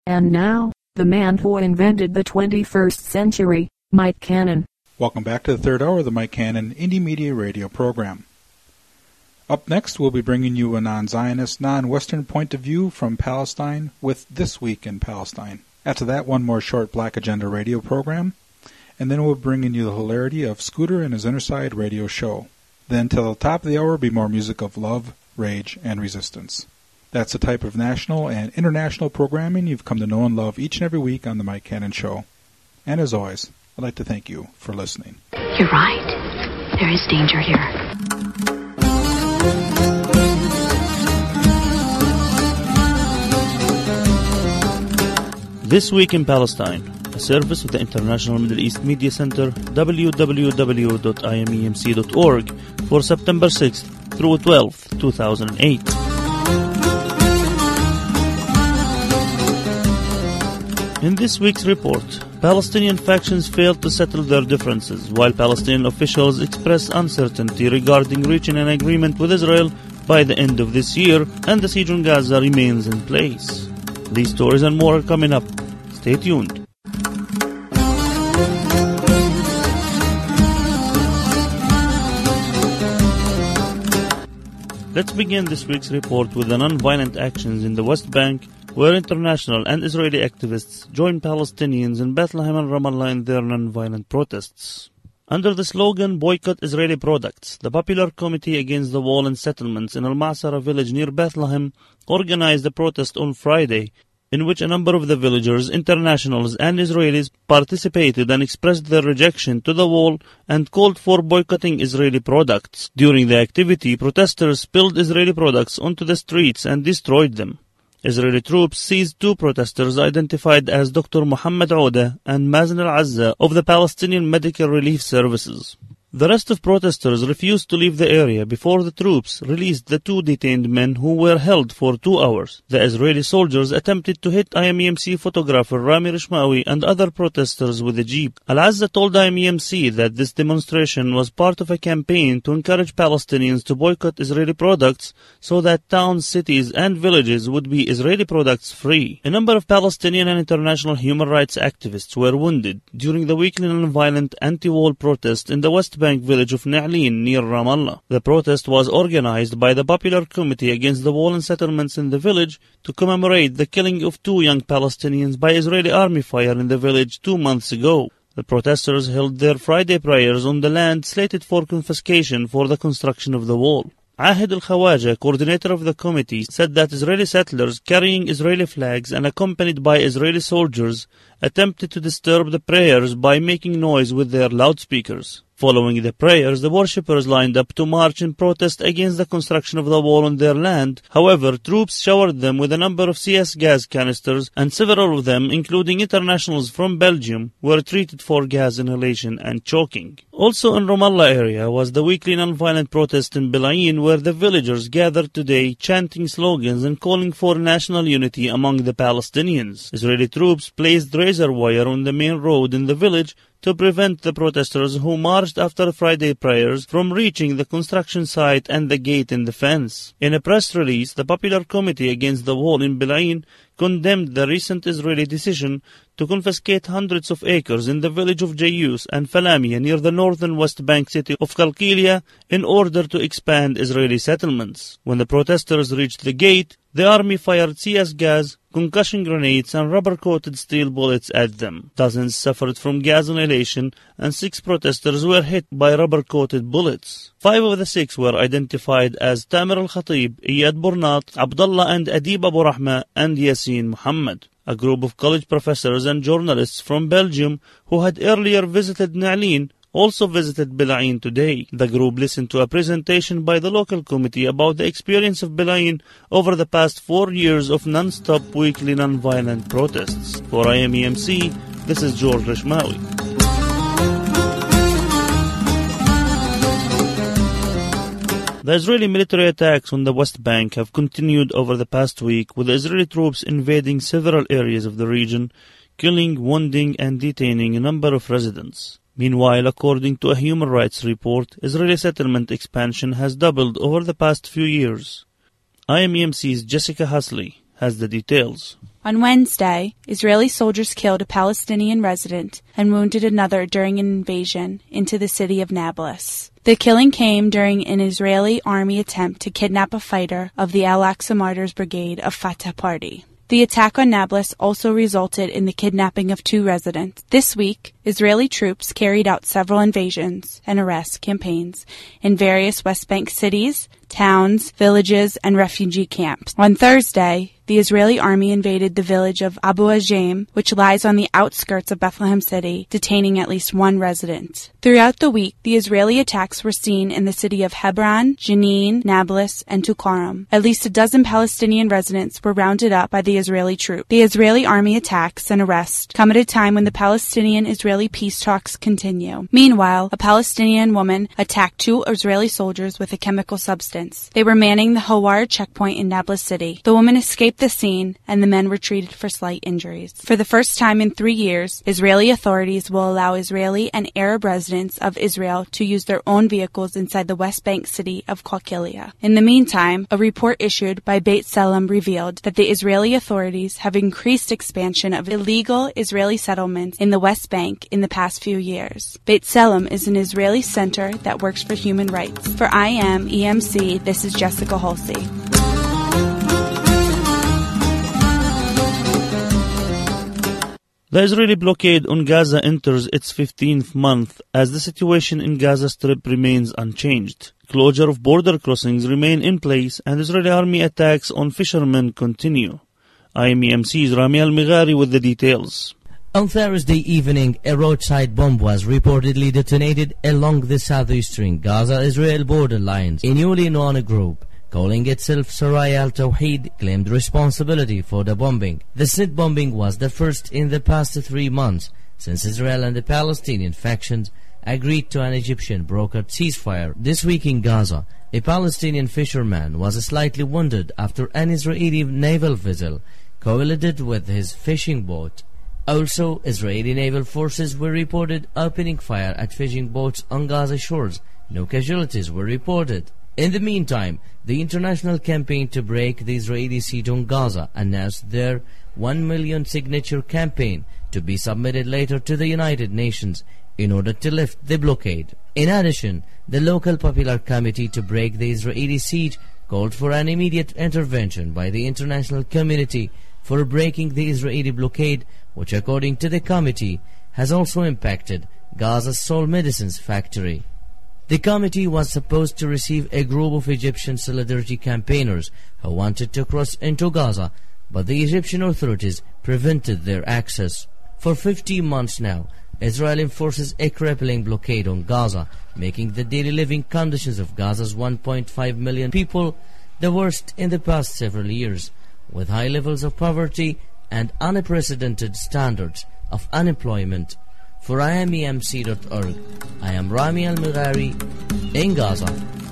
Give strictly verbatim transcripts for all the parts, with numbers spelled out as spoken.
And now, the man who invented the twenty-first century, Mike Cannon. Welcome back to the third hour of the Mike Cannon Indie Media Radio program. Up next, we'll be bringing you a non-Zionist, non-Western point of view from Palestine with This Week in Palestine. After that, one more short Black Agenda radio program, and then we'll be bringing you the hilarity of Scooter and his Innerside radio show. Then, till the top of the hour, will be more music of love, rage, and resistance. That's the type of national and international programming you've come to know and love each and every week on the Mike Cannon Show. And as always, I'd like to thank you for listening. You're right. There is danger here. This Week in Palestine, a service of the International Middle East Media Center, w w w dot i m e m c dot org, for September sixth through twelfth, two thousand eight. In this week's report, Palestinian factions failed to settle their differences, while Palestinian officials express uncertainty regarding reaching an agreement with Israel by the end of this year, and the siege on Gaza remains in place. These stories and more are coming up. Stay tuned. Let's begin this week's report with the non-violent actions in the West Bank, where international and Israeli activists joined Palestinians in Bethlehem and Ramallah in their non-violent protests. Under the slogan Boycott Israeli Products, the Popular Committee Against the Wall and Settlements in Al-Ma'sara village near Bethlehem organized a protest on Friday, in which a number of the villagers, internationals and Israelis participated and expressed their rejection to the wall and called for boycotting Israeli products. During the activity, protesters spilled Israeli products onto the streets and destroyed them. Israeli troops seized two protesters identified as Doctor Muhammad Ouda and Mazen al-Azza of the Palestinian Medical Relief Services. The rest of protesters refused to leave the area before the troops released the two detained men who were held for two hours. The Israeli soldiers attempted to hit I M E M C photographer Rami Rishmawi and other protesters with a jeep. Al-Azza told I M E M C that this demonstration was part of a campaign to encourage Palestinians to boycott Israeli products so that towns, cities and villages would be Israeli products free. A number of Palestinian and international human rights activists were wounded during the weekly non-violent anti-wall protest in the West Bank village of Na'lin near Ramallah. The protest was organized by the Popular Committee Against the Wall and Settlements in the village to commemorate the killing of two young Palestinians by Israeli army fire in the village two months ago. The protesters held their Friday prayers on the land slated for confiscation for the construction of the wall. Ahid al-Khawaja, coordinator of the committee, said that Israeli settlers carrying Israeli flags and accompanied by Israeli soldiers attempted to disturb the prayers by making noise with their loudspeakers. Following the prayers, the worshippers lined up to march in protest against the construction of the wall on their land. However, troops showered them with a number of C S gas canisters, and several of them, including internationals from Belgium, were treated for gas inhalation and choking. Also in Ramallah area was the weekly non-violent protest in Bilayin, where the villagers gathered today chanting slogans and calling for national unity among the Palestinians. Israeli troops placed razor wire on the main road in the village to prevent the protesters who marched after Friday prayers from reaching the construction site and the gate in the fence. In a press release, the Popular Committee Against the Wall in Bilayin condemned the recent Israeli decision to confiscate hundreds of acres in the village of Jayus and Falamia near the northern West Bank city of Qalqilia in order to expand Israeli settlements. When the protesters reached the gate, the army fired C S gas, concussion grenades and rubber-coated steel bullets at them. Dozens suffered from gas inhalation and six protesters were hit by rubber-coated bullets. Five of the six were identified as Tamir al-Khatib, Iyad Burnat, Abdullah and Adib Abu Rahma and Yasin Muhammad. A group of college professors and journalists from Belgium who had earlier visited Na'lin also visited Bilayin today. The group listened to a presentation by the local committee about the experience of Bilayin over the past four years of non-stop weekly non-violent protests. For I M E M C, this is George Rishmawi. The Israeli military attacks on the West Bank have continued over the past week, with Israeli troops invading several areas of the region, killing, wounding and detaining a number of residents. Meanwhile, according to a human rights report, Israeli settlement expansion has doubled over the past few years. I M E M C's Jessica Hasley has the details. On Wednesday, Israeli soldiers killed a Palestinian resident and wounded another during an invasion into the city of Nablus. The killing came during an Israeli army attempt to kidnap a fighter of the Al-Aqsa Martyrs Brigade of Fatah Party. The attack on Nablus also resulted in the kidnapping of two residents. This week, Israeli troops carried out several invasions and arrest campaigns in various West Bank cities, towns, villages, and refugee camps. On Thursday, the Israeli army invaded the village of Abu Ajim, which lies on the outskirts of Bethlehem City, detaining at least one resident. Throughout the week, the Israeli attacks were seen in the city of Hebron, Jenin, Nablus, and Tulkarm. At least a dozen Palestinian residents were rounded up by the Israeli troops. The Israeli army attacks and arrests come at a time when the Palestinian-Israeli peace talks continue. Meanwhile, a Palestinian woman attacked two Israeli soldiers with a chemical substance. They were manning the Hawar checkpoint in Nablus City. The woman escaped the scene, and the men were treated for slight injuries. For the first time in three years, Israeli authorities will allow Israeli and Arab residents of Israel to use their own vehicles inside the West Bank city of Qalqilia. In the meantime, a report issued by Beit Tselem revealed that the Israeli authorities have increased expansion of illegal Israeli settlements in the West Bank in the past few years. Beit Tselem is an Israeli center that works for human rights. For I am E M C, this is Jessica Halsey. The Israeli blockade on Gaza enters its fifteenth month as the situation in Gaza Strip remains unchanged. Closure of border crossings remain in place and Israeli army attacks on fishermen continue. I am E M C's Rami Al-Mighari with the details. On Thursday evening, a roadside bomb was reportedly detonated along the southeastern Gaza-Israel border lines. A newly known group, calling itself Saraya al-Tawheed, claimed responsibility for the bombing. The said bombing was the first in the past three months since Israel and the Palestinian factions agreed to an Egyptian brokered ceasefire. This week in Gaza, a Palestinian fisherman was slightly wounded after an Israeli naval vessel collided with his fishing boat. Also, Israeli naval forces were reported opening fire at fishing boats on Gaza shores. No casualties were reported. In the meantime, the international campaign to break the Israeli siege on Gaza announced their one million signature campaign to be submitted later to the United Nations in order to lift the blockade. In addition, the local Popular Committee to break the Israeli siege called for an immediate intervention by the international community for breaking the Israeli blockade, which according to the committee has also impacted Gaza's Sol Medicines factory. The committee was supposed to receive a group of Egyptian solidarity campaigners who wanted to cross into Gaza, but the Egyptian authorities prevented their access. For fifteen months now, Israel enforces a crippling blockade on Gaza, making the daily living conditions of Gaza's one point five million people the worst in the past several years, with high levels of poverty and unprecedented standards of unemployment. For I am E M C dot org, I am Rami Al-Mighari in Gaza.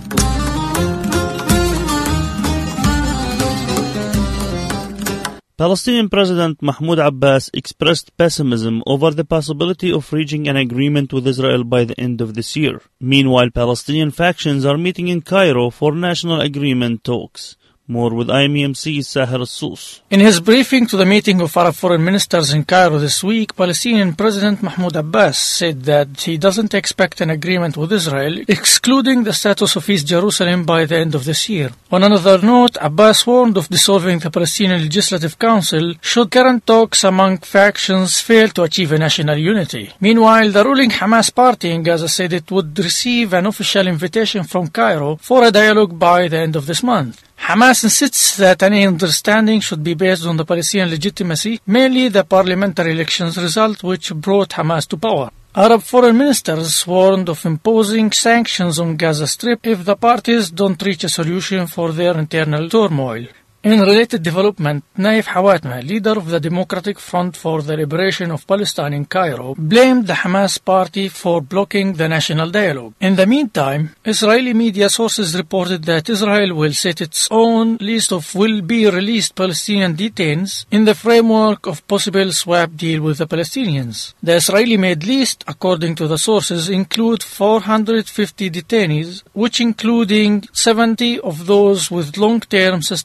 Palestinian President Mahmoud Abbas expressed pessimism over the possibility of reaching an agreement with Israel by the end of this year. Meanwhile, Palestinian factions are meeting in Cairo for national agreement talks. More with I M E M C's Sahar Al-Sus. In his briefing to the meeting of Arab foreign ministers in Cairo this week, Palestinian President Mahmoud Abbas said that he doesn't expect an agreement with Israel, excluding the status of East Jerusalem by the end of this year. On another note, Abbas warned of dissolving the Palestinian Legislative Council should current talks among factions fail to achieve a national unity. Meanwhile, the ruling Hamas party in Gaza said it would receive an official invitation from Cairo for a dialogue by the end of this month. Hamas insists that any understanding should be based on the Palestinian legitimacy, mainly the parliamentary elections result which brought Hamas to power. Arab foreign ministers warned of imposing sanctions on Gaza Strip if the parties don't reach a solution for their internal turmoil. In related development, Naif Hawatma, leader of the Democratic Front for the Liberation of Palestine in Cairo, blamed the Hamas party for blocking the national dialogue. In the meantime, Israeli media sources reported that Israel will set its own list of will-be-released Palestinian detainees in the framework of possible swap deal with the Palestinians. The Israeli-made list, according to the sources, include four hundred fifty detainees, which including seventy of those with long-term sentences.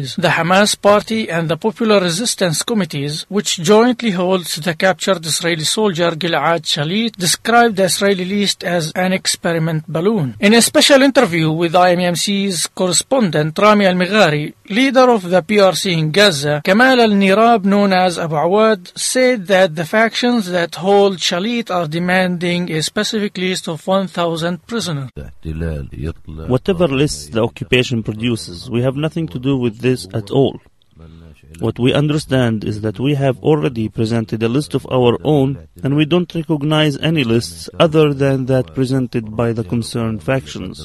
parties, the Hamas Party and the Popular Resistance Committees, which jointly holds the captured Israeli soldier Gilad Shalit, described the Israeli list as an experiment balloon. In a special interview with I M E M C's correspondent Rami Al-Mighari, leader of the P R C in Gaza, Kamal Al-Nirab, known as Abu Awad, said that the factions that hold Shalit are demanding a specific list of one thousand prisoners. Whatever lists the occupation produces, we have nothing to do with this at all. What we understand is that we have already presented a list of our own, and we don't recognize any lists other than that presented by the concerned factions.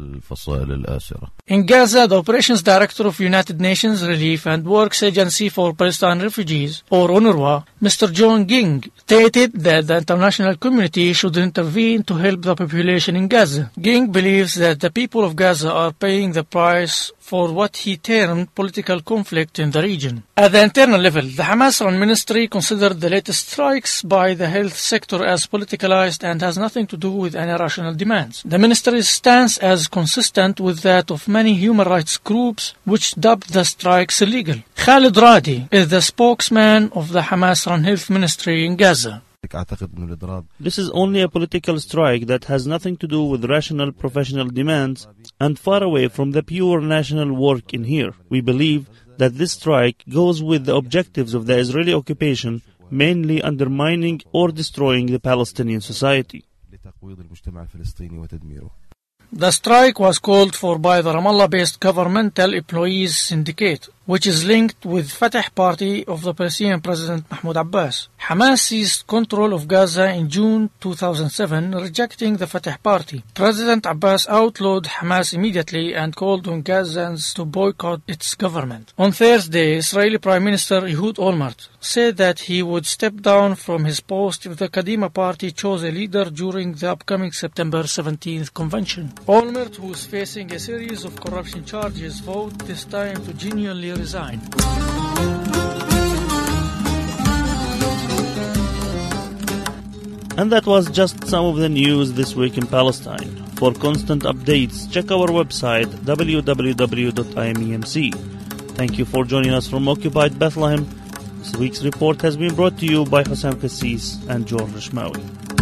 In Gaza, the Operations Director of United Nations Relief and Works Agency for Palestine Refugees, or UNRWA, Mister John Ging, stated that the international community should intervene to help the population in Gaza. Ging believes that the people of Gaza are paying the price for what he termed political conflict in the region. At the internal level, the Hamas-run ministry considered the latest strikes by the health sector as politicalized and has nothing to do with any rational demands. The ministry's stance as consistent with that of many human rights groups which dubbed the strikes illegal. Khalid Radi is the spokesman of the Hamas-run health ministry in Gaza. This is only a political strike that has nothing to do with rational professional demands and far away from the pure national work in here. We believe that this strike goes with the objectives of the Israeli occupation, mainly undermining or destroying the Palestinian society. The strike was called for by the Ramallah-based Governmental Employees Syndicate, which is linked with Fatah Party of the Palestinian President Mahmoud Abbas. Hamas seized control of Gaza in June two thousand seven, rejecting the Fatah Party. President Abbas outlawed Hamas immediately and called on Gazans to boycott its government. On Thursday, Israeli Prime Minister Ehud Olmert said that he would step down from his post if the Kadima Party chose a leader during the upcoming September seventeenth convention. Olmert, who is facing a series of corruption charges, vowed this time to genuinely resign. And that was just some of the news this week in Palestine. For constant updates, check our website w w w dot i m e m c. Thank you for joining us from Occupied Bethlehem. This week's report has been brought to you by Hussam Kassis and George Rishmawi.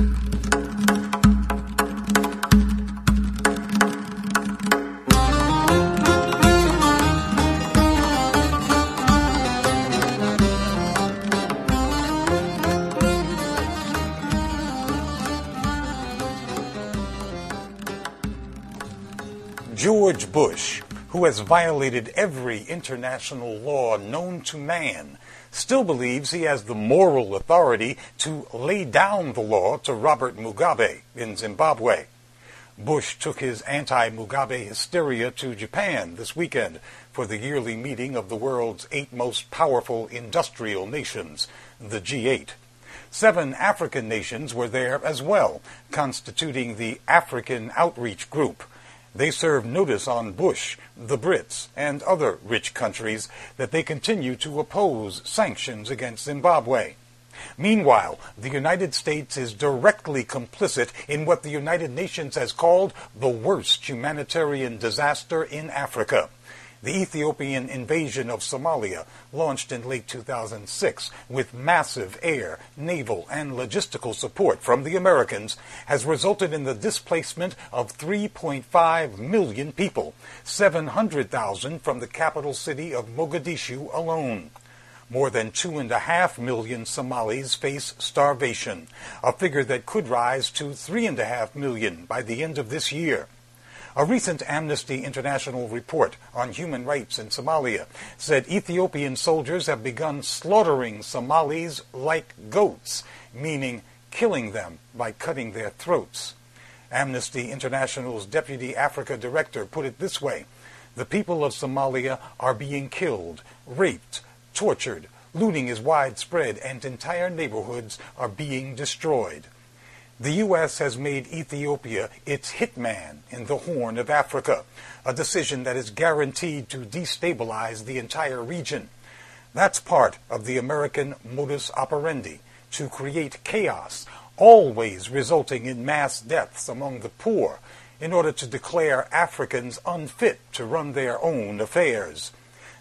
George Bush, who has violated every international law known to man, still believes he has the moral authority to lay down the law to Robert Mugabe in Zimbabwe. Bush took his anti-Mugabe hysteria to Japan this weekend for the yearly meeting of the world's eight most powerful industrial nations, the G eight. Seven African nations were there as well, constituting the African Outreach Group. They serve notice on Bush, the Brits, and other rich countries that they continue to oppose sanctions against Zimbabwe. Meanwhile, the United States is directly complicit in what the United Nations has called the worst humanitarian disaster in Africa. The Ethiopian invasion of Somalia, launched in late two thousand six with massive air, naval, and logistical support from the Americans, has resulted in the displacement of three point five million people, seven hundred thousand from the capital city of Mogadishu alone. More than two and a half million Somalis face starvation, a figure that could rise to three and a half million by the end of this year. A recent Amnesty International report on human rights in Somalia said Ethiopian soldiers have begun slaughtering Somalis like goats, meaning killing them by cutting their throats. Amnesty International's Deputy Africa Director put it this way: the people of Somalia are being killed, raped, tortured, looting is widespread, and entire neighborhoods are being destroyed. The U S has made Ethiopia its hitman in the Horn of Africa, a decision that is guaranteed to destabilize the entire region. That's part of the American modus operandi, to create chaos, always resulting in mass deaths among the poor, in order to declare Africans unfit to run their own affairs.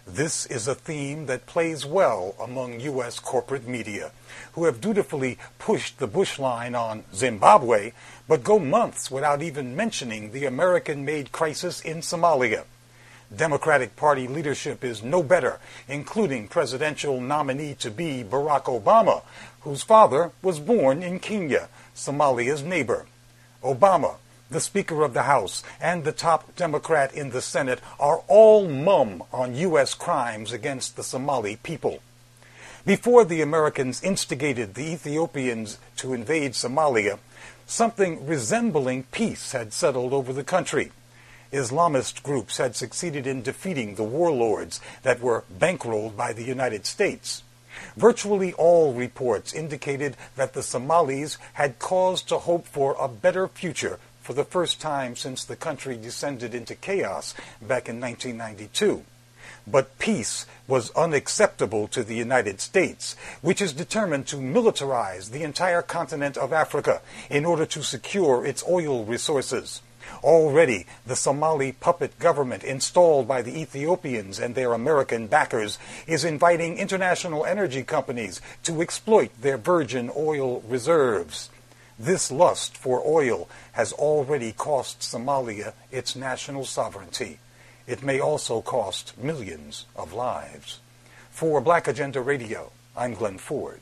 This is a theme that plays well among U S corporate media, who have dutifully pushed the Bush line on Zimbabwe, but go months without even mentioning the American-made crisis in Somalia. Democratic Party leadership is no better, including presidential nominee-to-be Barack Obama, whose father was born in Kenya, Somalia's neighbor. Obama, the Speaker of the House, and the top Democrat in the Senate are all mum on U S crimes against the Somali people. Before the Americans instigated the Ethiopians to invade Somalia, something resembling peace had settled over the country. Islamist groups had succeeded in defeating the warlords that were bankrolled by the United States. Virtually all reports indicated that the Somalis had cause to hope for a better future for the first time since the country descended into chaos back in nineteen ninety-two. But peace was unacceptable to the United States, which is determined to militarize the entire continent of Africa in order to secure its oil resources. Already, the Somali puppet government installed by the Ethiopians and their American backers is inviting international energy companies to exploit their virgin oil reserves. This lust for oil has already cost Somalia its national sovereignty. It may also cost millions of lives. For Black Agenda Radio, I'm Glenn Ford.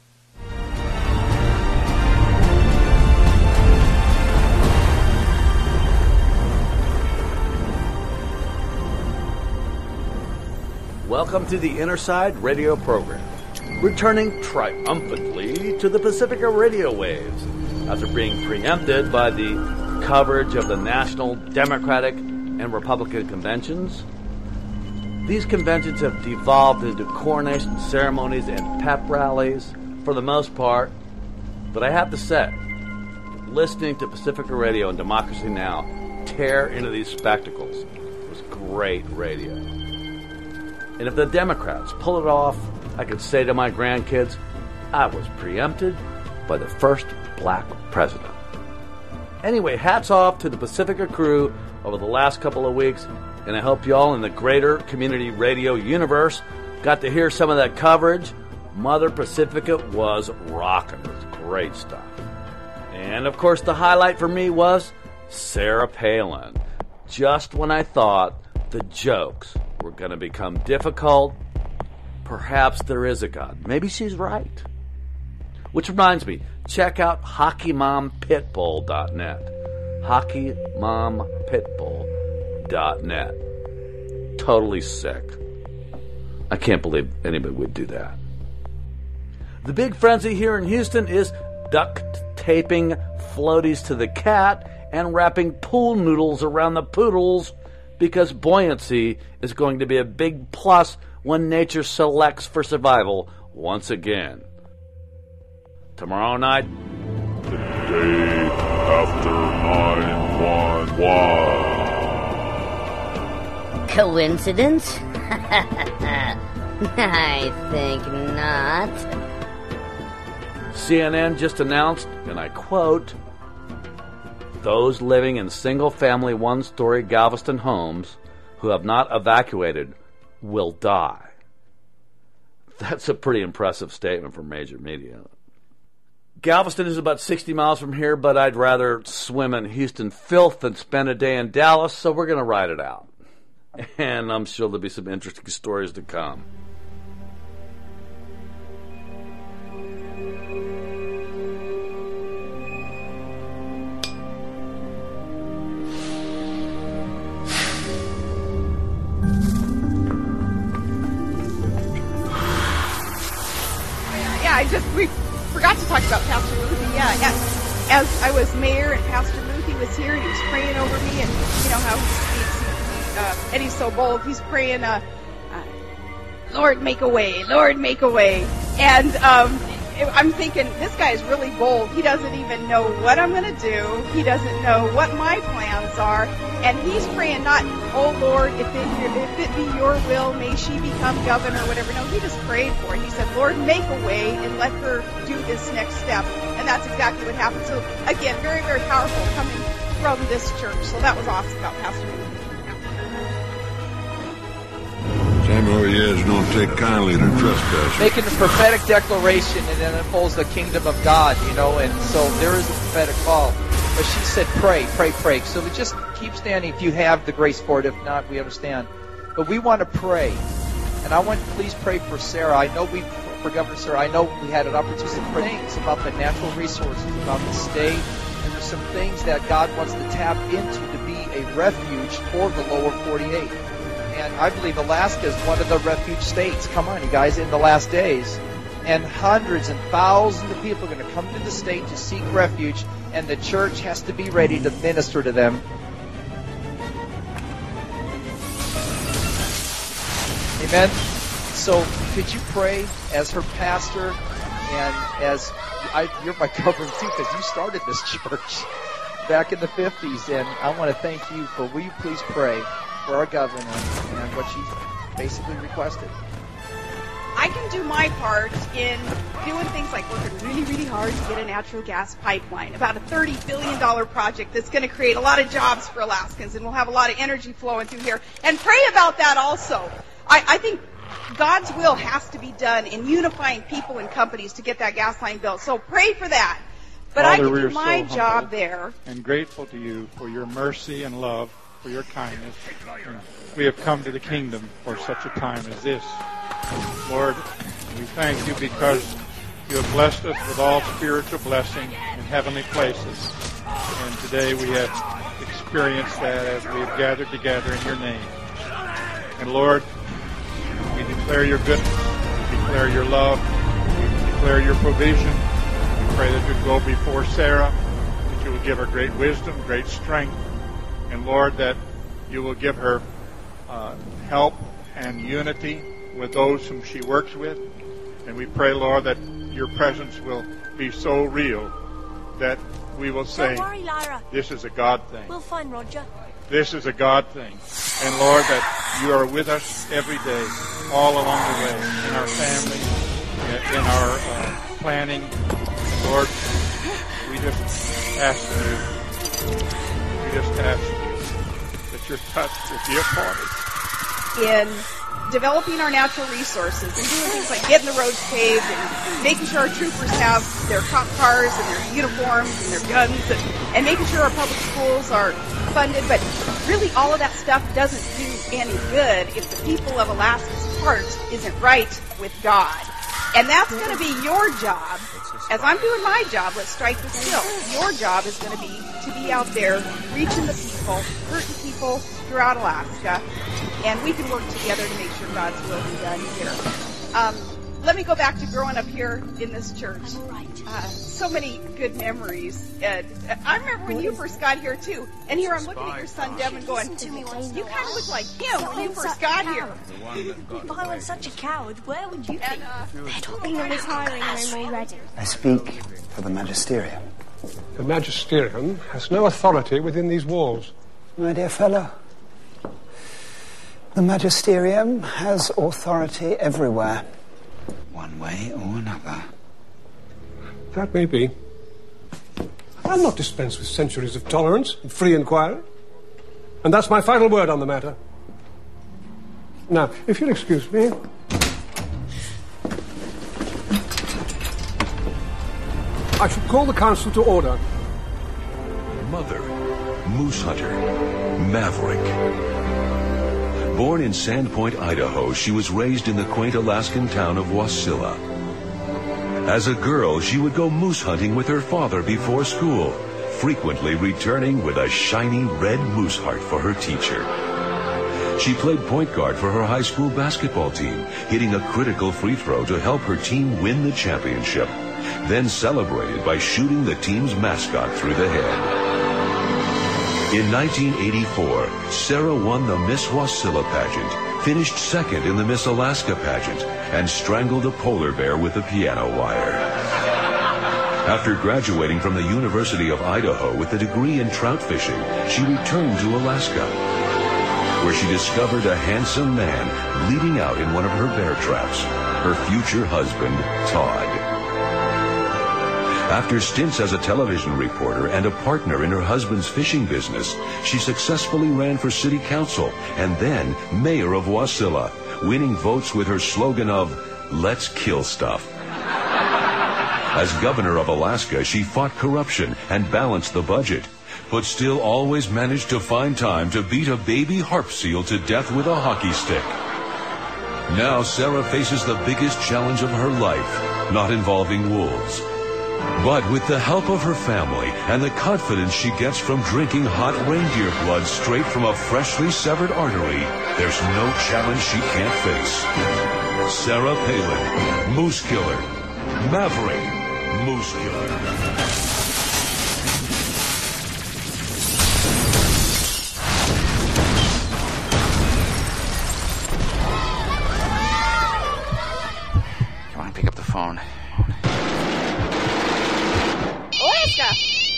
Welcome to the Innerside Radio program, returning triumphantly to the Pacifica radio waves after being preempted by the coverage of the national Democratic and Republican conventions. These conventions have devolved into coronation ceremonies and pep rallies for the most part, but I have to say, listening to Pacifica Radio and Democracy Now! Tear into these spectacles was great radio. And if the Democrats pull it off, I could say to my grandkids, I was preempted by the first black president. Anyway, hats off to the Pacifica crew over the last couple of weeks, and I hope y'all in the greater community radio universe got to hear some of that coverage. Mother Pacifica was rocking. It was great stuff. And of course, the highlight for me was Sarah Palin. Just when I thought the jokes were going to become difficult, perhaps there is a God. Maybe she's right. Which reminds me, check out hockey mom pitbull dot net. hockey mom pitbull dot net. Totally sick. I can't believe anybody would do that. The big frenzy here in Houston is duct taping floaties to the cat and wrapping pool noodles around the poodles, because buoyancy is going to be a big plus when nature selects for survival once again. Tomorrow night, the day after nine one one. Coincidence? I think not. C N N just announced, and I quote, those living in single-family, one-story Galveston homes who have not evacuated will die. That's a pretty impressive statement from major media. Galveston is about sixty miles from here, but I'd rather swim in Houston filth than spend a day in Dallas, so we're going to ride it out. And I'm sure there'll be some interesting stories to come. I just, we forgot to talk about Pastor Luthi. Yeah, as, as I was mayor and Pastor Luthi was here and he was praying over me, and you know how he speaks, uh, and he's so bold. He's praying, uh, uh, Lord, make a way, Lord, make a way. And um, I'm thinking, this guy is really bold. He doesn't even know what I'm going to do. He doesn't know what my plans are. And he's praying not, oh Lord, if it, if it be your will, may she become governor or whatever. No, he just prayed for it. He said, Lord, make a way and let her do this next step. And that's exactly what happened. So again, very, very powerful coming from this church. So that was awesome about Pastor Luthi. Stand where he is, don't take kindly to trespass. Making a prophetic declaration, and then it unfolds the kingdom of God, you know, and so there is a prophetic call. But she said, pray, pray, pray. So we just keep standing if you have the grace for it. If not, we understand. But we want to pray. And I want, please pray for Sarah. I know we, for Governor Sarah, I know we had an opportunity to pray things about the natural resources, about the state. And there's some things that God wants to tap into to be a refuge for the lower forty-eight. And I believe Alaska is one of the refuge states. Come on, you guys, in the last days. And hundreds and thousands of people are going to come to the state to seek refuge, and the church has to be ready to minister to them. Amen. So could you pray as her pastor and as I, you're my covering too, because you started this church back in the fifties, and I want to thank you for, will you please pray for our governor and what she basically requested. I can do my part in doing things like working really, really hard to get a natural gas pipeline, about a thirty billion dollars project that's going to create a lot of jobs for Alaskans, and we'll have a lot of energy flowing through here. And pray about that also. I, I think God's will has to be done in unifying people and companies to get that gas line built. So pray for that. But Father, I can do so my job there. And grateful to you for your mercy and love, for your kindness. And we have come to the kingdom for such a time as this. Lord, we thank you because you have blessed us with all spiritual blessing in heavenly places. And today we have experienced that as we have gathered together in your name. And Lord, we declare your goodness, we declare your love, we declare your provision. We pray that you go before Sarah, that you will give her great wisdom, great strength, and Lord, that you will give her uh, help and unity with those whom she works with. And we pray, Lord, that your presence will be so real that we will say, don't worry, Lyra. This is a God thing. We'll find Roger. This is a God thing. And Lord, that you are with us every day, all along the way, in our family, in our uh, planning. Lord, we just ask you, we just ask you that your touch will be upon us. In developing our natural resources and doing things like getting the roads paved and making sure our troopers have their cop cars and their uniforms and their guns and, and making sure our public schools are funded. But really all of that stuff doesn't do any good if the people of Alaska's heart isn't right with God. And that's going to be your job. As I'm doing my job, let's strike the deal. Your job is going to be to be out there reaching the people, hurting people throughout Alaska, and we can work together to make sure God's will be done here. Um, let me go back to growing up here in this church. Uh, so many good memories. And I remember when you first got here, too. And here I'm looking at your son, Devin, going, you kind of look like him when you first got here. If I was such a coward, where would you be? And, uh, They're talking of retiring room already. I speak for the magisterium. The magisterium has no authority within these walls. My dear fellow, the magisterium has authority everywhere, one way or another. That may be. I'll not dispense with centuries of tolerance and free inquiry. And that's my final word on the matter. Now, if you'll excuse me. I should call the council to order. Mother, moose hunter, maverick. Born in Sandpoint, Idaho, she was raised in the quaint Alaskan town of Wasilla. As a girl, she would go moose hunting with her father before school, frequently returning with a shiny red moose heart for her teacher. She played point guard for her high school basketball team, hitting a critical free throw to help her team win the championship, then celebrated by shooting the team's mascot through the head. In nineteen eighty-four, Sarah won the Miss Wasilla pageant, finished second in the Miss Alaska pageant, and strangled a polar bear with a piano wire. After graduating from the University of Idaho with a degree in trout fishing, she returned to Alaska, where she discovered a handsome man bleeding out in one of her bear traps, her future husband, Todd. After stints as a television reporter and a partner in her husband's fishing business, she successfully ran for city council and then mayor of Wasilla, winning votes with her slogan of, "Let's kill stuff." As governor of Alaska, she fought corruption and balanced the budget, but still always managed to find time to beat a baby harp seal to death with a hockey stick. Now Sarah faces the biggest challenge of her life, not involving wolves. But with the help of her family and the confidence she gets from drinking hot reindeer blood straight from a freshly severed artery, there's no challenge she can't face. Sarah Palin, Moose Killer, Maverick, Moose Killer. Come on, pick up the phone. Alaska!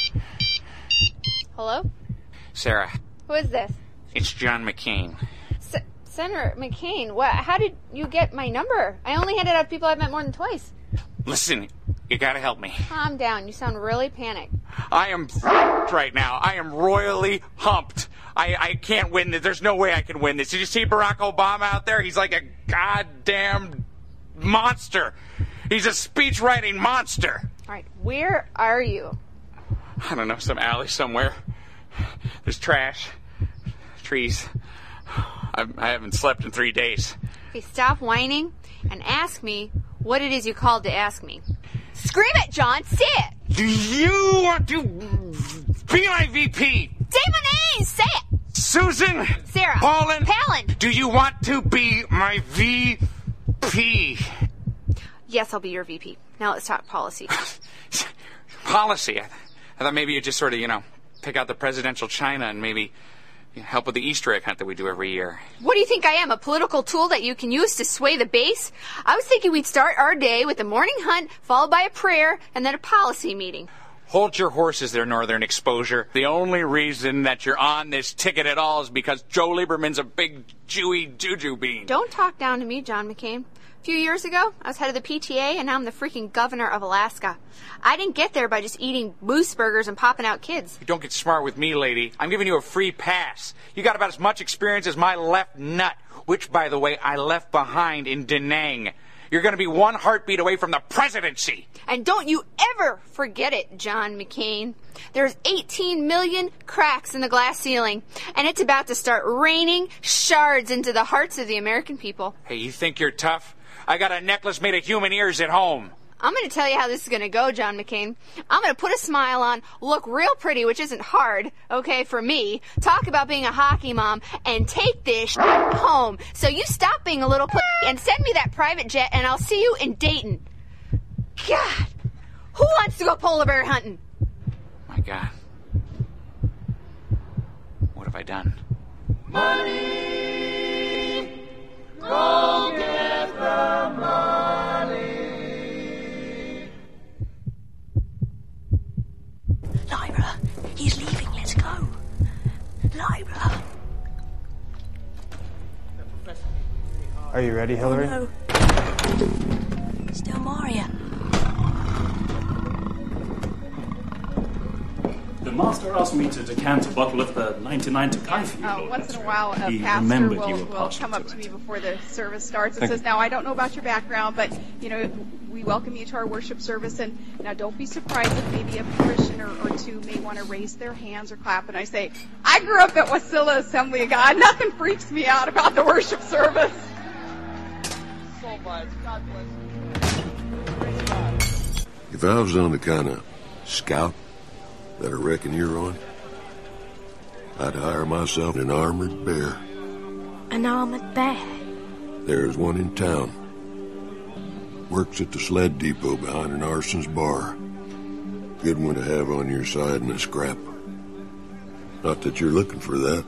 Hello? Sarah, Who is this? it's John McCain. S- Senator McCain, what? How did you get my number? I only handed out to people I've met more than twice. Listen, you gotta help me. Calm down. You sound really panicked. I am f***ed right now. I am royally humped. I, I can't win this. There's no way I can win this. Did you see Barack Obama out there? He's like a goddamn monster. He's a speech-writing monster. All right, where are you? I don't know, some alley somewhere. There's trash, trees. I, I haven't slept in three days. Okay, stop whining and ask me what it is you called to ask me. Scream it, John. Say it. Do you want to be my V P? Say my name. Say it. Susan. Sarah. Palin. Palin. Do you want to be my V P? Yes, I'll be your V P. Now let's talk policy. Policy? I, I thought maybe you'd just sort of, you know, pick out the presidential china and maybe you know, help with the Easter egg hunt that we do every year. What do you think I am, a political tool that you can use to sway the base? I was thinking we'd start our day with a morning hunt, followed by a prayer, and then a policy meeting. Hold your horses there, Northern Exposure. The only reason that you're on this ticket at all is because Joe Lieberman's a big Jewy juju bean. Don't talk down to me, John McCain. A few years ago, I was head of the P T A, and now I'm the freaking governor of Alaska. I didn't get there by just eating moose burgers and popping out kids. Don't get smart with me, lady. I'm giving you a free pass. You got about as much experience as my left nut, which, by the way, I left behind in Da Nang. You're going to be one heartbeat away from the presidency. And don't you ever forget it, John McCain. There's eighteen million cracks in the glass ceiling, and it's about to start raining shards into the hearts of the American people. Hey, you think you're tough? I got a necklace made of human ears at home. I'm going to tell you how this is going to go, John McCain. I'm going to put a smile on, look real pretty, which isn't hard, okay, for me, talk about being a hockey mom, and take this home. So you stop being a little pussy and send me that private jet, and I'll see you in Dayton. God, who wants to go polar bear hunting? My God. What have I done? Money! Go get the money! Lyra, he's leaving. Let's go. Lyra. Are you ready, Hillary? Oh, no. Still Maria. The master asked me to decant a bottle of the ninety-nine Tokai for you, Uh, Lord once in a Ezra. while, a He pastor remembered will, you were will partial come up to to it. me before the service starts and Thank says, you. now, I don't know about your background, but, you know, we welcome you to our worship service, and now don't be surprised if maybe a parishioner or two may want to raise their hands or clap. And I say, I grew up at Wasilla Assembly of God. Nothing freaks me out about the worship service. So much. God bless you. If I was on the kind of scout that I reckon you're on, I'd hire myself an armored bear. An armored bear. There's one in town. Works at the sled depot behind an arson's bar. Good one to have on your side in a scrap. Not that you're looking for that.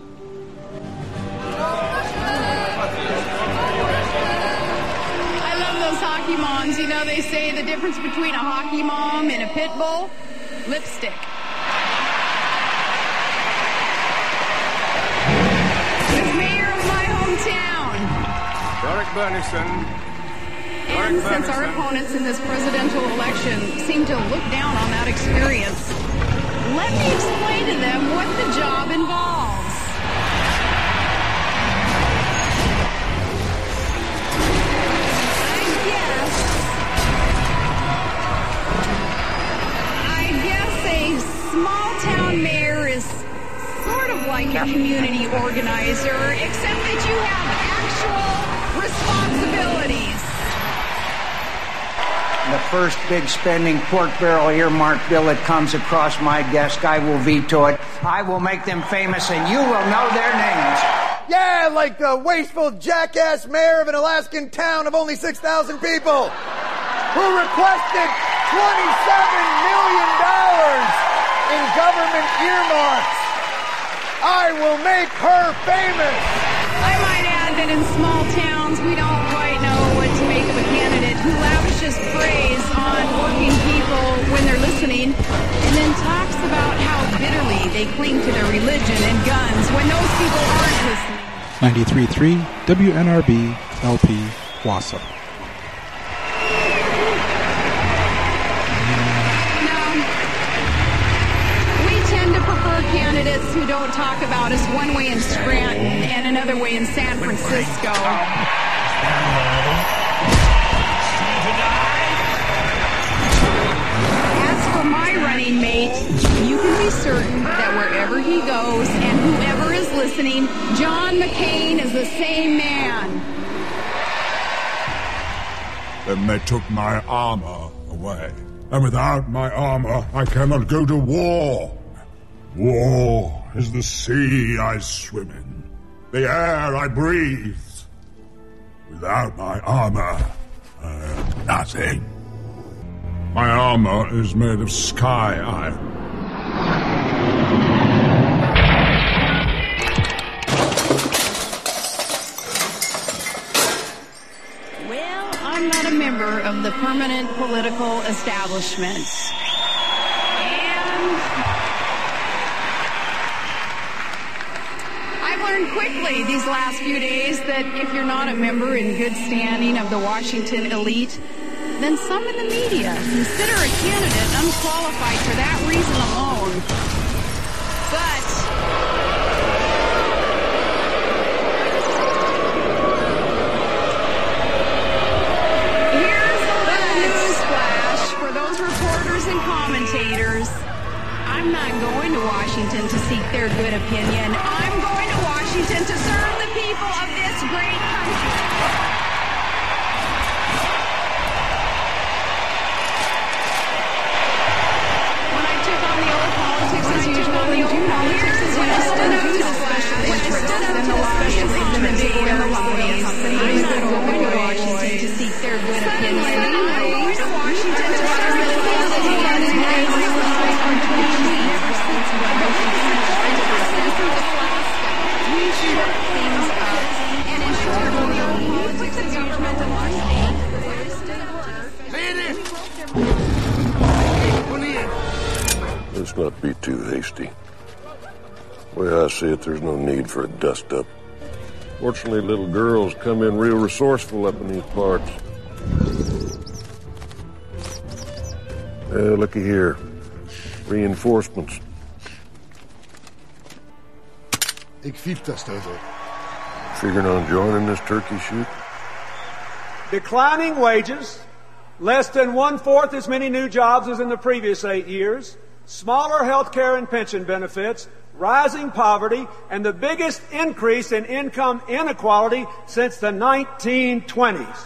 I love those hockey moms. You know, they say the difference between a hockey mom and a pit bull? Lipstick. As mayor of my hometown, Derek Bernison. and since our opponents in this presidential election seem to look down on that experience, let me explain to them what the job involves. small town mayor is sort of like a community organizer, except that you have actual responsibilities. The first big spending pork barrel earmark bill that comes across my desk, I will veto it. I will make them famous, and you will know their names. Yeah, like the wasteful jackass mayor of an Alaskan town of only six thousand people who requested twenty-seven million dollars in government earmarks. I will make her famous. I might add that in small towns, we don't quite know what to make of a candidate who lavishes praise on working people when they're listening and then talks about how bitterly they cling to their religion and guns when those people aren't listening. ninety-three point three W N R B L P Wausau. Candidates who don't talk about us one way in Scranton and another way in San Francisco. As for my running mate, you can be certain that wherever he goes and whoever is listening, John McCain is the same man. Then they took my armor away. And without my armor, I cannot go to war. War is the sea I swim in, the air I breathe. Without my armor, I am nothing. My armor is made of sky iron. Well, I'm not a member of the permanent political establishment. Learned quickly these last few days that if you're not a member in good standing of the Washington elite, then some in the media consider a candidate unqualified for that reason alone. But here's a little news flash for those reporters and commentators. I'm not going to Washington to seek their good opinion. I'm going to Washington to serve the people of this great country. When I took on the old politics as usual, the old politics as usual, I stood up to the special interests and the lobbyists and the big and the lobbyists. I'm not going to Washington to seek their good opinion. I'm going to Washington to serve the people of this great country. We shook things up and ensured the politics of government of our state. Let's not be too hasty. The way I see it, there's no need for a dust-up. Fortunately, little girls come in real resourceful up in these parts. Uh, looky here. Reinforcements. Ik fiep dat steeds. Figuring on joining this turkey shoot? Declining wages, less than one-fourth as many new jobs as in the previous eight years, smaller health care and pension benefits, rising poverty, and the biggest increase in income inequality since the nineteen twenties.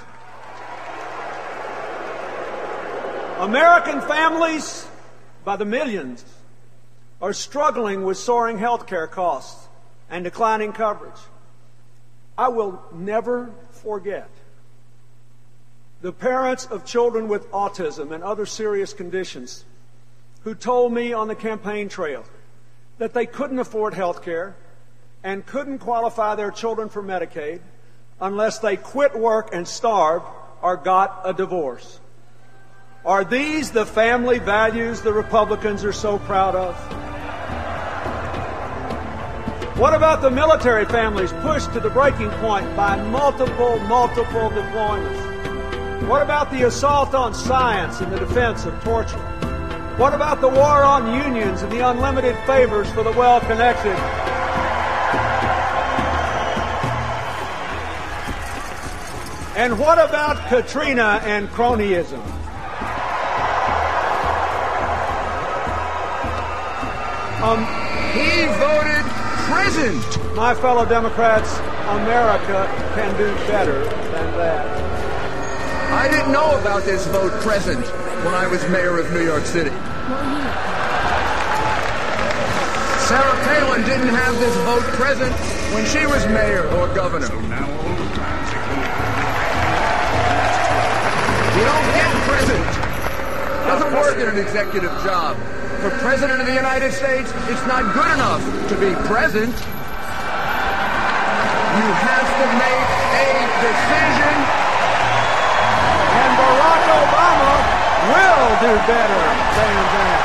American families, by the millions, are struggling with soaring health care costs and declining coverage. I will never forget the parents of children with autism and other serious conditions who told me on the campaign trail that they couldn't afford health care and couldn't qualify their children for Medicaid unless they quit work and starved or got a divorce. Are these the family values the Republicans are so proud of? What about the military families pushed to the breaking point by multiple, multiple deployments? What about the assault on science and the defense of torture? What about the war on unions and the unlimited favors for the well-connected? And what about Katrina and cronyism? Um, he voted present. My fellow Democrats, America can do better than that. I didn't know about this vote present when I was mayor of New York City. Sarah Palin didn't have this vote present when she was mayor or governor. You don't get present. Doesn't work in an executive job. For President of the United States, it's not good enough to be present. You have to make a decision. And Barack Obama will do better than that.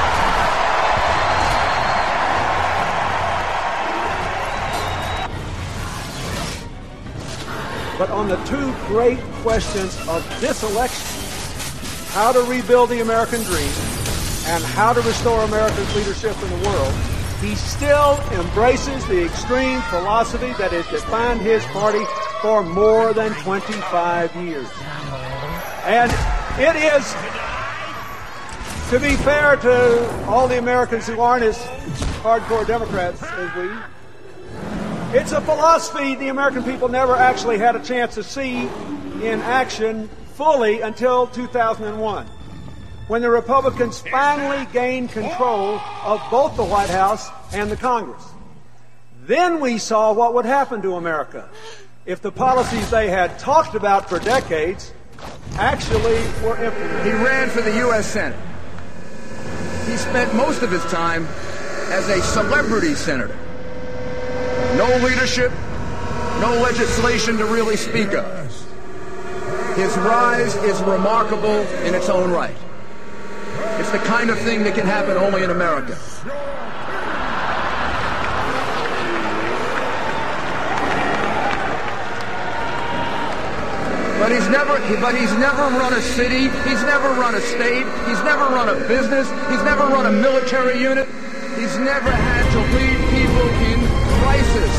But on the two great questions of this election, how to rebuild the American dream and how to restore America's leadership in the world, he still embraces the extreme philosophy that has defined his party for more than twenty-five years. And it is, to be fair to all the Americans who aren't as hardcore Democrats as we, it's a philosophy the American people never actually had a chance to see in action fully until two thousand one, when the Republicans finally gained control of both the White House and the Congress. Then we saw what would happen to America if the policies they had talked about for decades actually were implemented. He ran for the U S Senate. He spent most of his time as a celebrity senator. No leadership, no legislation to really speak of. His rise is remarkable in its own right. It's the kind of thing that can happen only in America. But he's never, but he's never run a city, he's never run a state, he's never run a business, he's never run a military unit, he's never had to lead people in crisis.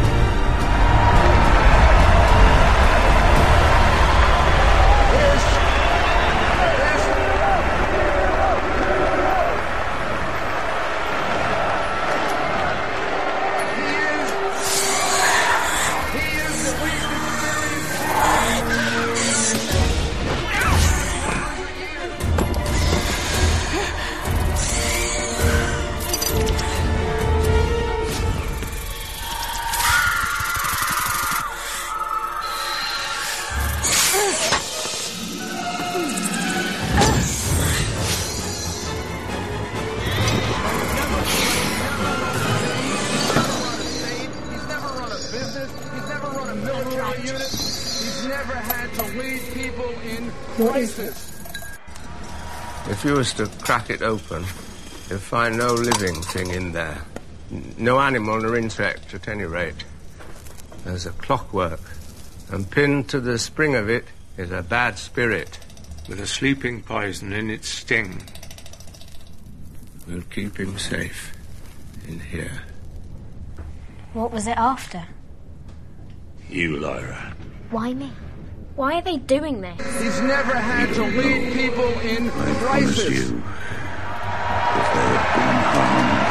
If you was to crack it open, you'd find no living thing in there. No animal nor insect, at any rate. There's a clockwork, and pinned to the spring of it is a bad spirit with a sleeping poison in its sting. We'll keep him safe in here. What was it after? You, Lyra. Why me? Why are they doing this? He's never had to lead people in I crisis. promised you, if they had been harmed,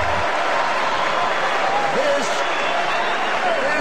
This, this,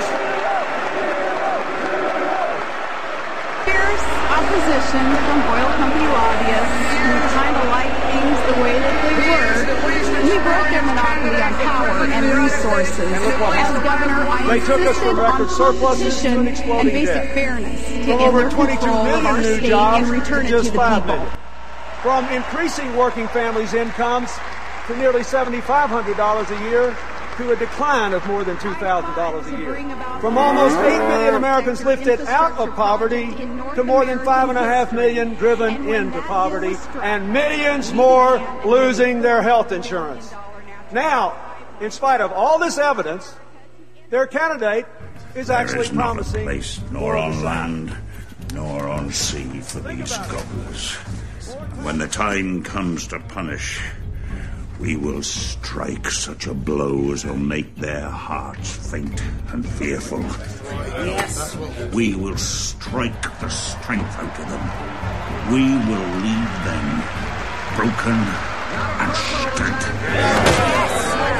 Fierce opposition from oil company lobbyists who kind of like things the way that they were. He broke their monopoly on power and resources. As governor, I They took us from insisted on record surpluses to an competition exploding and basic debt. fairness to From give over their twenty-two control of our million new state jobs and return to it to just the five people. million. From increasing working families' incomes to nearly seven thousand five hundred dollars a year to a decline of more than two thousand dollars a year. From almost eight million Americans lifted out of poverty to more than five and a half million driven into poverty, and millions more losing their health insurance. Now, in spite of all this evidence, their candidate is actually There is not a promising place, nor on land, nor on sea, for these gobblers. When the time comes to punish, we will strike such a blow as will make their hearts faint and fearful. Yes. We will strike the strength out of them. We will leave them broken and shattered.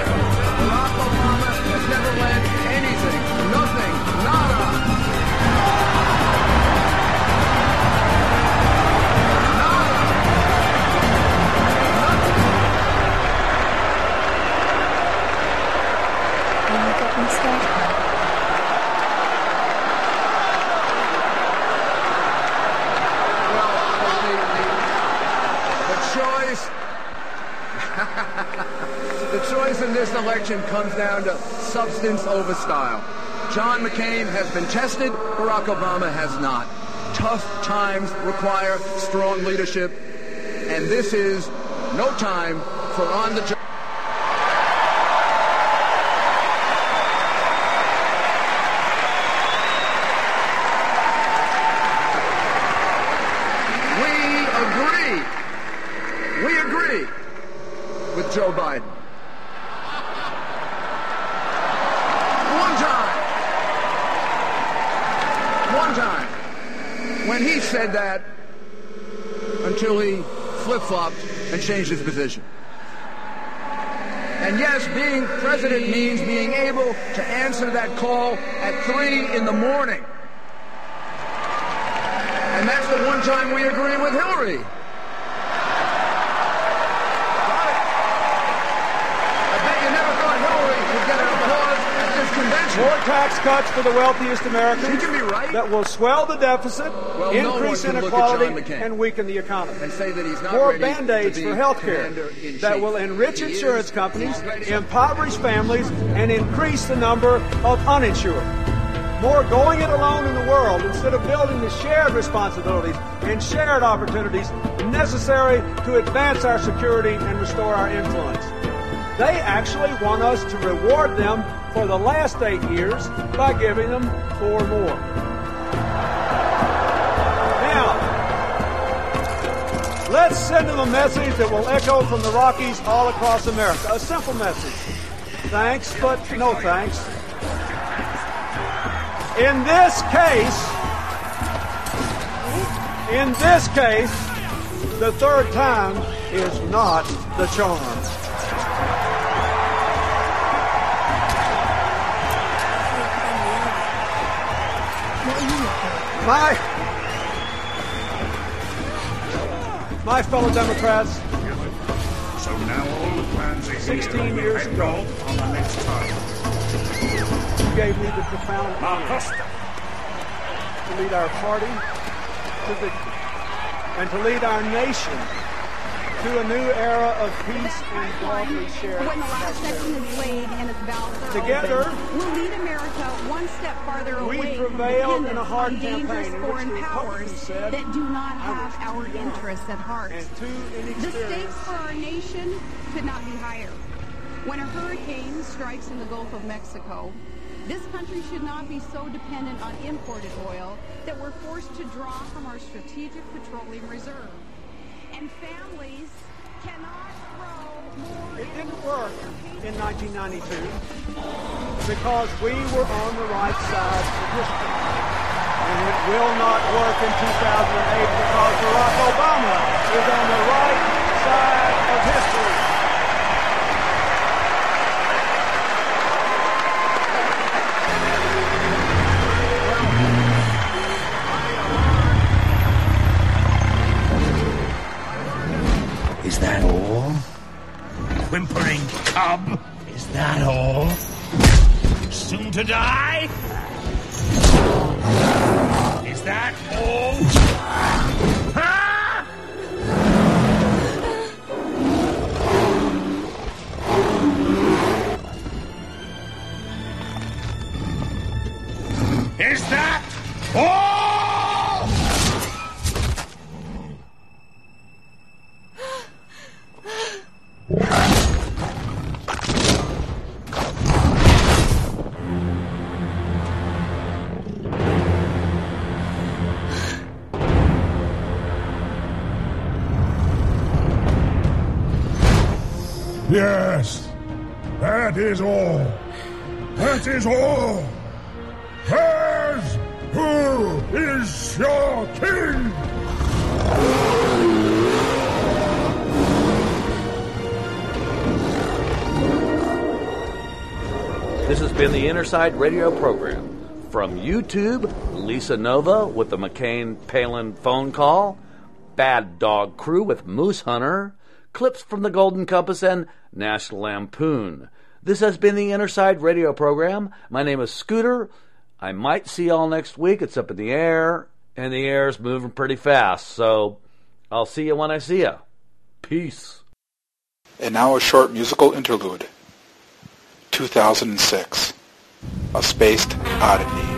choice... the choice in this election comes down to substance over style. John McCain has been tested, Barack Obama has not. Tough times require strong leadership, and this is no time for on-the-job. With Joe Biden. One time. One time. When he said that, until he flip-flopped and changed his position. And yes, being president means being able to answer that call at three in the morning. And that's the one time we agree with Hillary. More tax cuts for the wealthiest Americans. She can be right. That will swell the deficit, well, increase no inequality, and weaken the economy. And say that he's not More ready band-aids for health care that will enrich he insurance companies, impoverish families, and increase the number of uninsured. More going it alone in the world instead of building the shared responsibilities and shared opportunities necessary to advance our security and restore our influence. They actually want us to reward them for the last eight years by giving them four more. Now, let's send them a message that will echo from the Rockies all across America. A simple message. Thanks, but no thanks. In this case, in this case, the third time is not the charm. My, my fellow Democrats, so now all the plans are sixteen years ago, on the next time. You gave me the profound honor to lead our party to victory and to lead our nation to a new era of peace and broadly shared When the last section is laid and its valves are Together, open, we'll lead America one step farther we away prevailed from in a hard dependence on dangerous campaign in which foreign the powers Republicans said, that do not have our interests at heart. And too The inexperienced. stakes for our nation could not be higher. When a hurricane strikes in the Gulf of Mexico, this country should not be so dependent on imported oil that we're forced to draw from our strategic petroleum reserve. And families cannot throw more. It didn't work in nineteen ninety-two because we were on the right side of history. And it will not work in two thousand eight because Barack Obama is on the right side of history. Is that all? Whimpering cub? Is that all? Soon to die? Is that all? Ha! Is that all? Yes, that is all. That is all. As who is your king? This has been the Innerside Radio program. From YouTube, Lisa Nova with the McCain-Palin phone call, Bad Dog Crew with Moose Hunter, clips from the Golden Compass, and National Lampoon. This has been the Innerside Radio program. My name is Scooter. I might see y'all next week. It's up in the air, and the air's moving pretty fast, so I'll see you when I see you. Peace. And now a short musical interlude. two thousand six. A Spaced Oddity.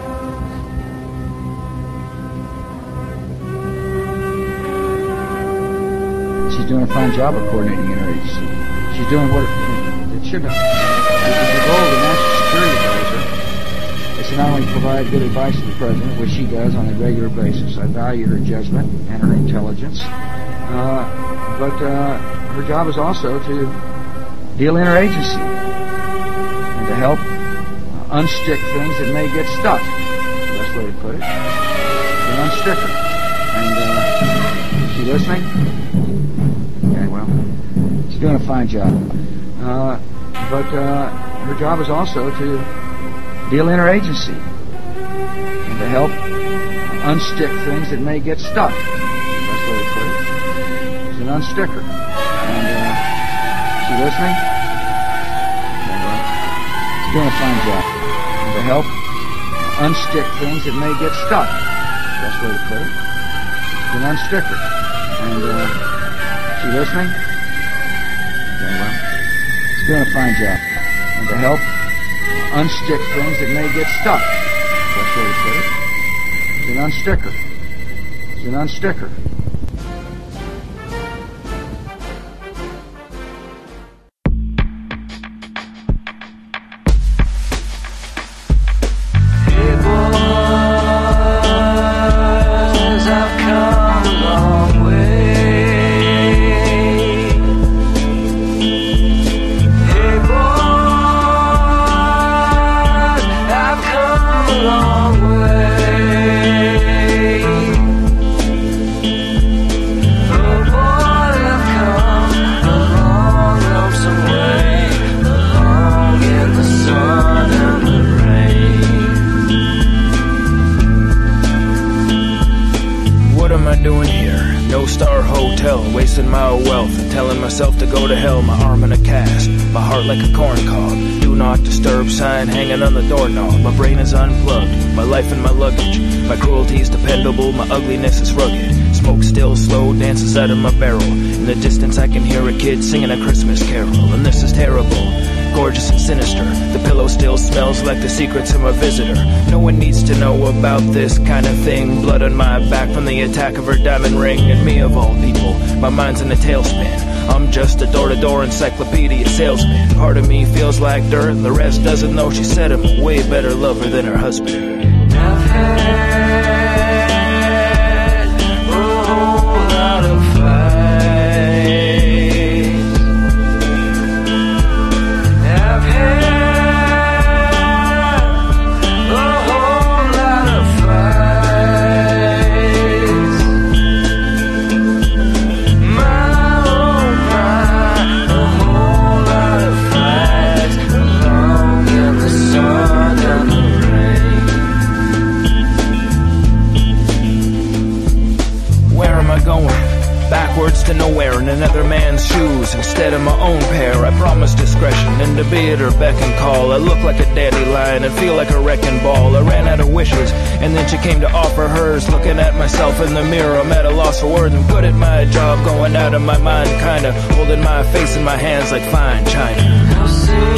She's doing a fine job of coordinating interagency. She's doing what it, it should have. The goal of the National Security Advisor is to not only provide good advice to the President, which she does on a regular basis. I value her judgment and her intelligence. Uh, but uh, her job is also to deal interagency and to help uh, unstick things that may get stuck. That's the best way to put it. To unstick her. And uh, is she listening? Okay, well, she's doing a fine job. Uh, but uh, her job is also to deal interagency and to help unstick things that may get stuck. That's the way to put it. She's an unsticker. And uh, is she listening? Okay, well, she's doing a fine job. And to help unstick things that may get stuck. That's the way to put it. She's an unsticker. And uh, she listening? Okay, well, she's doing a fine job. And to help unstick things that may get stuck. That's the way to put it. She's an unsticker. She's an unsticker. Hey boys, I've come a long way. Hey boys, I've come a long way. Oh boy, I've come a long, lonesome way, along in the sun and the rain. What am I doing here? No star hotel, wasting my wealth, telling myself to go to hell, my arm in a cast, my heart like a corn cob, do not disturb sign hanging on the doorknob, my brain is unplugged, my life in my luggage, my cruelty is dependable, my ugliness is rugged, smoke still slow dances out of my barrel, in the distance I can hear a kid singing a Christmas carol, and this is terrible. Gorgeous and sinister, the pillow still smells like the secrets of a visitor. No one needs to know about this kind of thing. Blood on my back from the attack of her diamond ring. And me of all people, my mind's in a tailspin. I'm just a door-to-door encyclopedia salesman. Part of me feels like dirt, and the rest doesn't know she said I'm a way better lover than her husband. I've had a whole lot of fights. I've had a whole lot of fights. My, oh my, a whole lot of fights, along in the sun and the rain. Where am I going? Backwards to nowhere in another man's shoes instead of my own pair. I promise discretion and to be at her beck and call. I look like a dandelion and feel like a wrecking ball. I ran out of wishes and then she came to offer hers. Looking at myself in the mirror, I'm at a loss for words. I'm good at my job, going out of my mind kinda, holding my face in my hands like fine china. I've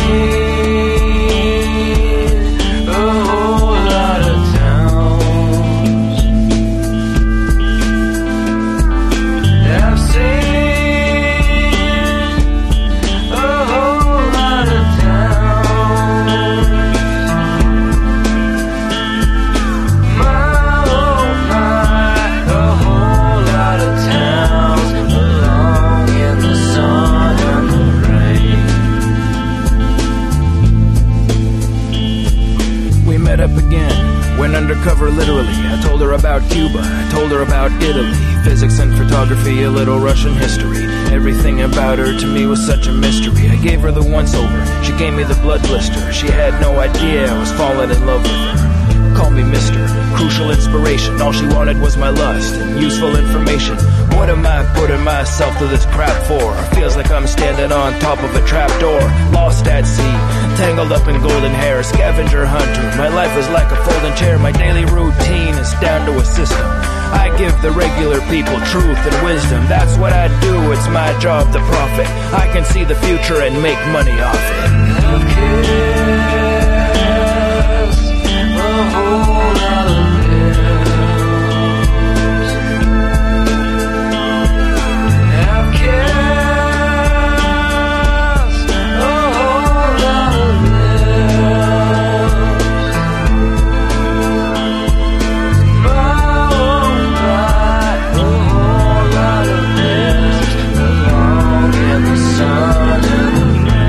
seen a whole lot of towns. I've seen a whole lot of towns. My, oh my, a whole lot of towns, along in the sun and the rain. We met up again, went undercover literally. I told her about Cuba, I told her about Italy, physics and photography, a little Russian history. Everything about her to me was such a mystery. I gave her the once over, she gave me the blood blister. She had no idea I was falling in love with her. call me mister. Crucial inspiration, all she wanted was my lust and useful information. What am I putting myself through this crap for? Feels like I'm standing on top of a trapdoor. Lost at sea, tangled up in golden hair. Scavenger hunter, my life is like a folding chair. My daily routine is down to a system. I give the regular people truth and wisdom. That's what I do, it's my job to profit. I can see the future and make money off it. Have cares, a whole lot of pills. Have cares, a whole lot of pills. My own life, a whole lot of pills. Along in the sun and the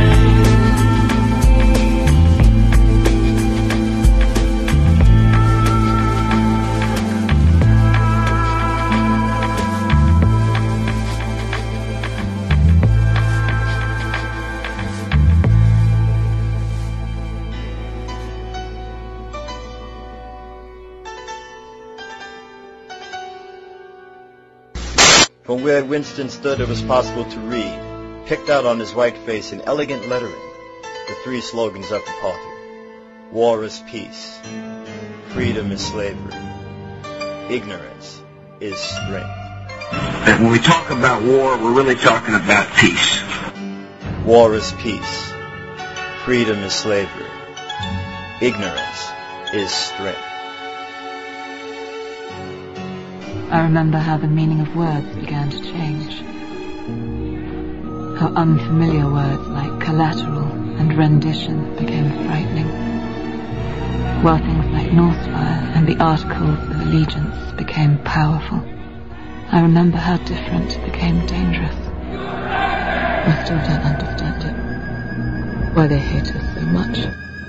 From where Winston stood, it was possible to read, picked out on his white face in elegant lettering, the three slogans of the party. War is peace. Freedom is slavery. Ignorance is strength. And when we talk about war, we're really talking about peace. War is peace. Freedom is slavery. Ignorance is strength. I remember how the meaning of words began to change. How unfamiliar words like collateral and rendition became frightening. While things like Northfire and the Articles of Allegiance became powerful. I remember how different became dangerous. I still don't understand it. Why they hate us so much.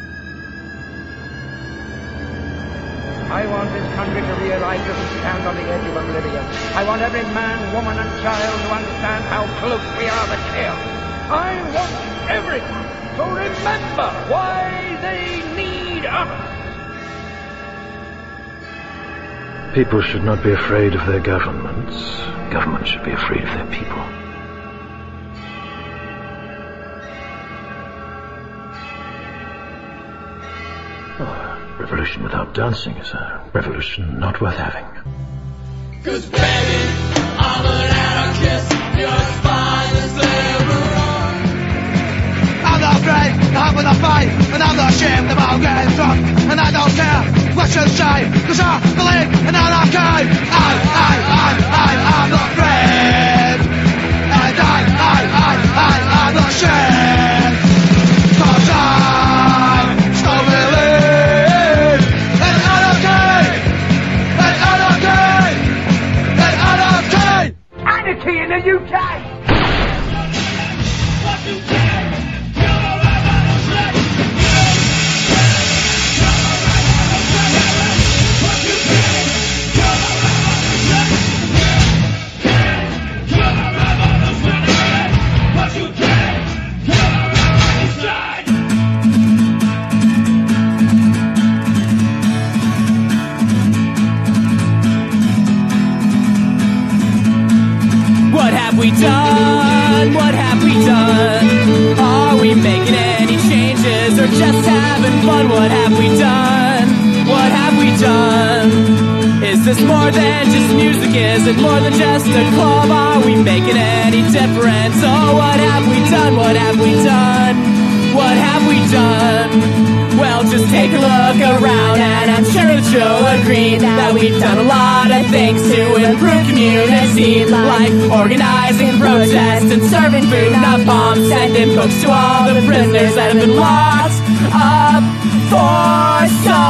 I want this country to realize that we stand on the edge of oblivion. I want every man, woman, and child to understand how close we are to chaos. I want everyone to remember why they need us. People should not be afraid of their governments. Governments should be afraid of their people. Oh, revolution without dancing is a revolution not worth having. Cause baby, I'm an anarchist, you're spineless liberal. I'm not afraid to hang with a fight, and I'm not ashamed about getting drunk, and I don't care what you say, cause I believe in anarchy. I, I, I, I, I'm not afraid, and I, I, I, I, I'm not ashamed, cause I still believe in anarchy, in anarchy, in anarchy. Anarchy in the U K! What you can, you're a revolution. What you can, you're a revolution. You're a revolutionary. What you can, you're a revolution. What have we done? What have we done? Are we making any changes or just having fun? What have we done? What have we done? Is this more than just music? Is it more than just a club? Are we making any difference? Oh, what have we done? What have we done? What have we done? Well, just take a look around and I'm sure that you'll agree that we've done a lot of things to improve community life, organizing protests and serving food, not bombs, sending books to all the prisoners that have been locked up for so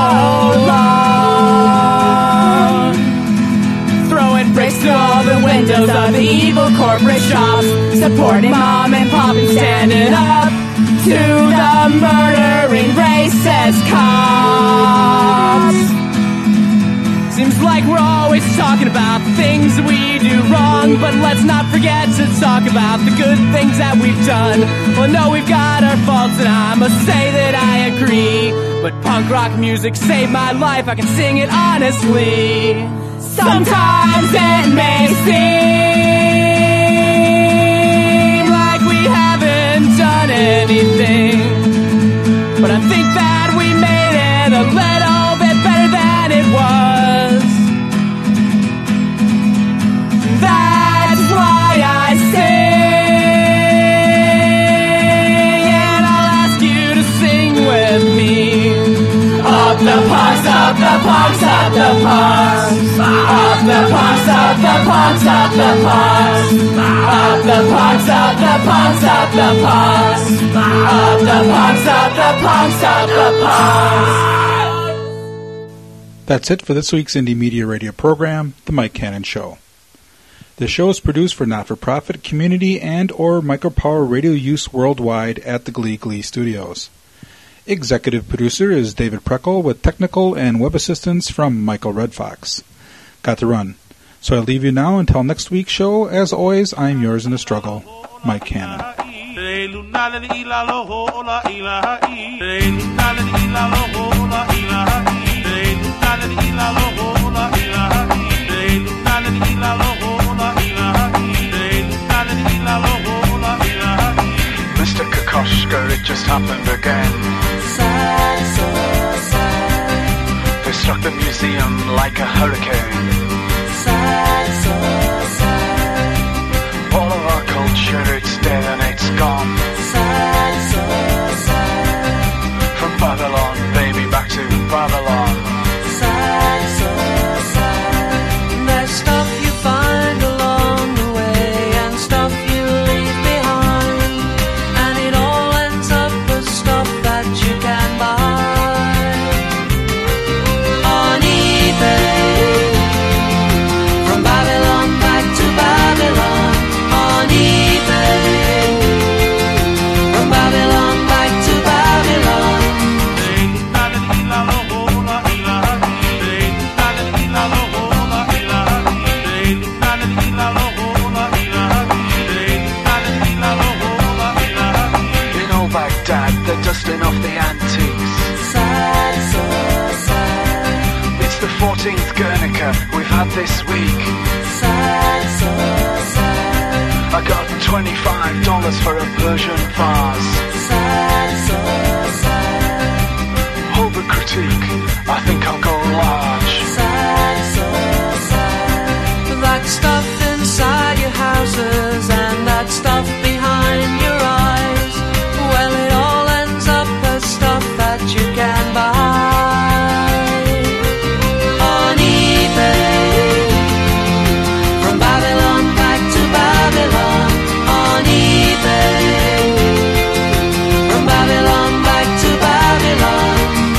long, throwing bricks to all the windows of the evil corporate shops, supporting mom and pop and standing up to the murdering racist cops. Seems like we're always talking about the things that we do wrong, but let's not forget to talk about the good things that we've done. Well, no, we've got our faults, and I must say that I agree. But punk rock music saved my life, I can sing it honestly. Sometimes it may seem like we haven't done anything, but I think that we made it a little bit better than it was. That's why I sing, and I'll ask you to sing with me. Up the punks, up the punks, up the punks. Up the punks, up the punks, up the punks. Up the punks, up the punks, up the punks. Up the punks, up the punks, up the punks. That's it for this week's Indie Media Radio program, The Mike Cannon Show. The show is produced for not-for-profit, community, and or micropower radio use worldwide at the Glee Glee Studios. Executive producer is David Preckle with technical and web assistance from Michael Redfox. Got to run. So I leave you now until next week's show. As always, I'm yours in the struggle, Mike Cannon. Mister Kokoschka, it just happened again. Sad, so sad. They struck the museum like a hurricane. Sad, so sad. All of our culture, it's dead and it's gone. Sad, so sad. From Babylon, baby, back to Babylon. Sad, so sad. There's stuff you find along the way and stuff you leave behind, and it all ends up as stuff that you can buy on eBay. From Babylon back to Babylon on eBay. From Babylon back to Babylon. In old Baghdad, they're dusting off the antiques. Sad, so sad. It's the fourteenth Guernica we've had this week. Sad, so sad. I got twenty-five dollars for a Persian vase. Sad, so sad. Hold the critique, I think I'll go large. Sad, so sad. That stuff inside your houses and that stuff behind your eyes, well, it all ends up as stuff that you can buy on eBay. From Babylon back to Babylon on eBay. From Babylon back to Babylon.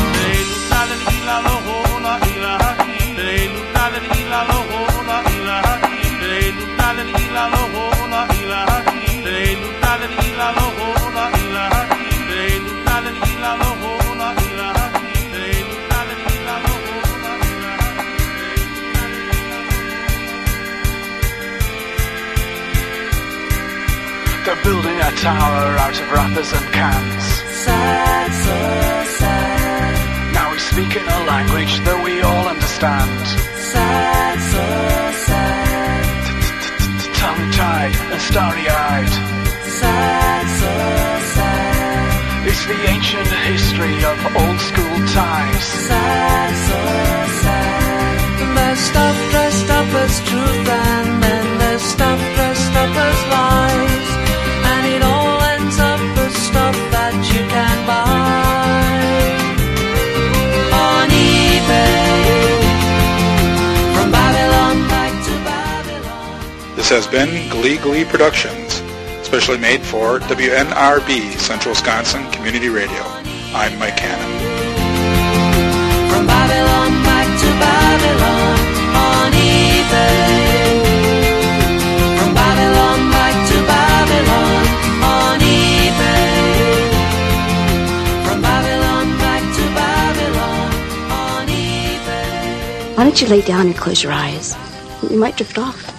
They're building a tower out of wrappers and cans. Sad, so sad. Now we speak in a language that we all understand. Sad, so sad. Tongue-tied and starry-eyed. Sad, so sad. It's the ancient history of old-school ties. Sad, so sad. There's stuff dressed up as truth, and then there's stuff dressed up as lies, and it all ends up as stuff that you can buy on eBay. From Babylon back to Babylon. This has been Glee Glee Productions, specially made for W N R B, Central Wisconsin Community Radio. I'm Mike Cannon. From Babylon back to Babylon on eBay. From Babylon back to Babylon on eBay. From Babylon back to Babylon on eBay. Why don't you lay down and close your eyes? We might drift off.